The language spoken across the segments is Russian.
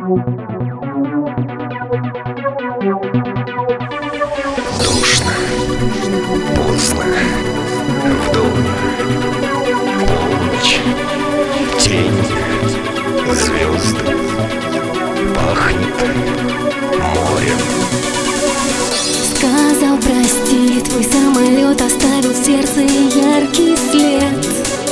Душно, поздно, в доме, полночь, тень, звезды, пахнет морем. Сказал прости, твой самолет оставил в сердце яркий след.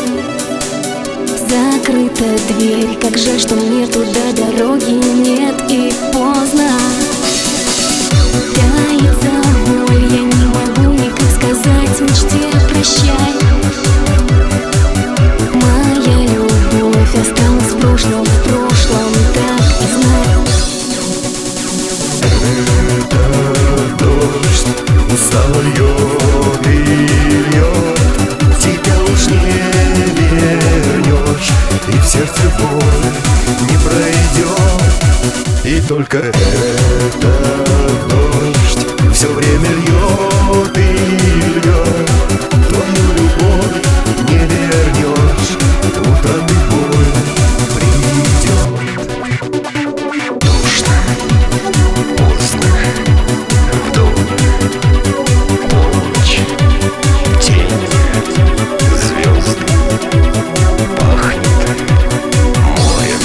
Закрыта дверь, как жаль, что мне туда дороги нет, и поздно. Таится боль, я не могу никак сказать мечте прощай. Моя любовь осталась в прошлом, так и знай. Это дождь устало льет и льет, тебя уж не вернешь, и в сердце боль не пройдет. И только этот дождь все время льет и льет, твою любовь не вернешь, утраты боль придет. Душно, поздно, в доме, полночь, тень, звезды, пахнет морем.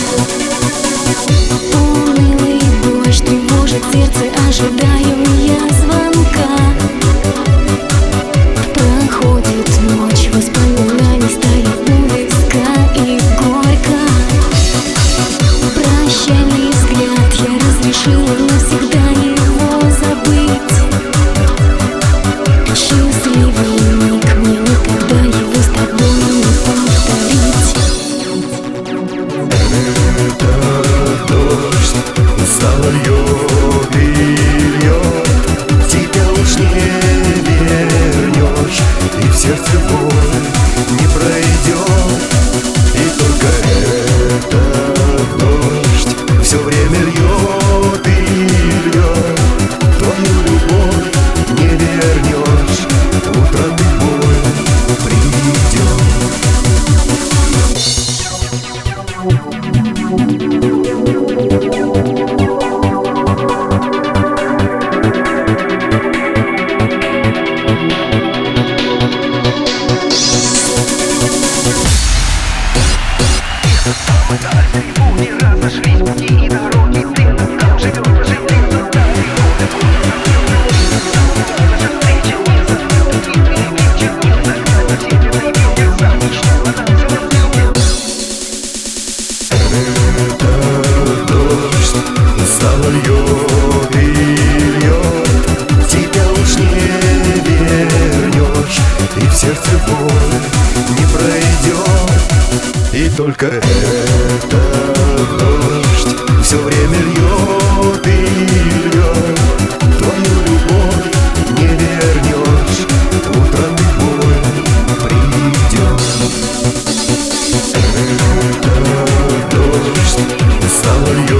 Унылый дождь тревожит сердце, ожидаю я звонка. Проходит ночь, воспоминаний стоит у виска и горько. Прощальный взгляд, я разрешила навсегда его забыть. Счастливый миг, мне никогда его с тобой не повторить. Это дождь устало льет и льет, тебя уж не вернешь, и в сердце боль не пройдет. И только этот дождь все время льет и льет, твою любовь не вернешь, утраты боль придет. Пути разошлись, пути и дороги, ты там живешь, живи туда, наша встреча не забыта, и ты ничего не знала, тебе заявил замуж, что она взяла. Это дождь устало льет и льет, тебя уж не вернешь, и в сердце боль не пройдет. И только этот дождь все время льет и льет, твою любовь не вернешь, утраты боль придет. Этот дождь устало льет